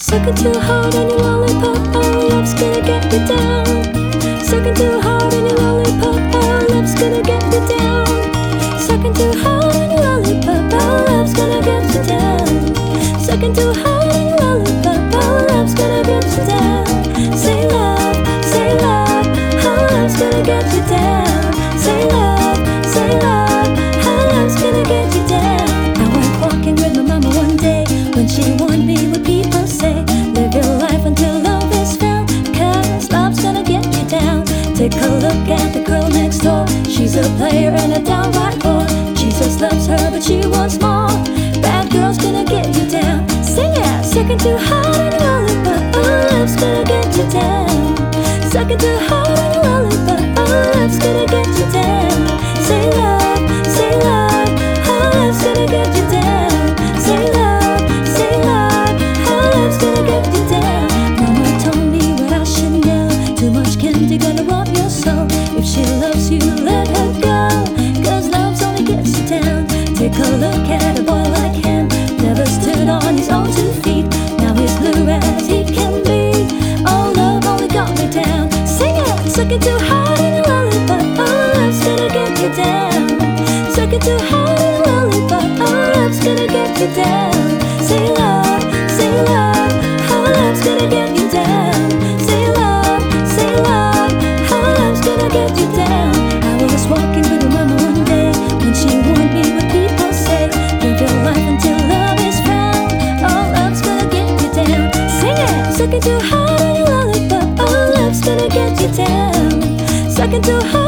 Sucking too hard on your lollipop, oh, love's gonna get you down. Sucking too hard on your lollipop, oh, love's gonna get you down. Sucking too hard on your lollipop, oh, love's gonna get you down. Sucking too hard on your lollipop, oh, love's gonna get you down. Say love, how love's gonna get you down. Say love, how love's gonna get you down. I went walking with my mama one day when she warned me what people say. Live your life until love is found, 'cause love's gonna get you down. Take a look at the girl next door. She's a player and a downright whore. Jesus loves her but she wants more. Bad girl's gonna get you down. Sing it, sucking too hard on your lollipop, oh, love's gonna get you down. Sucking too hard on your lollipop, oh, love's gonna get you down. Say love, how love's gonna get you down. Say love, how love's gonna get you down. Mama told me what I should know. Too much candy gonna rob your soul. If she loves you, let her go, 'cause love's only gets you down. Take a look at a boy like him. Never stood on his own 2 feet. Now he's blue as he can be. Oh, love only got me down. Sing it, sucking too hard on your lollipop, oh, love's gonna get you down. Sucking too hard on your lollipop, oh, love's gonna get you down. Say love, how love's gonna get you down. Say love, how love's gonna get you down. I was walking with my mama one day when she warned me what people say. Live your life until love is found, oh, love's gonna get you down. Sing it, sucking too hard on your lollipop, oh, love's gonna get you down. Sucking too hard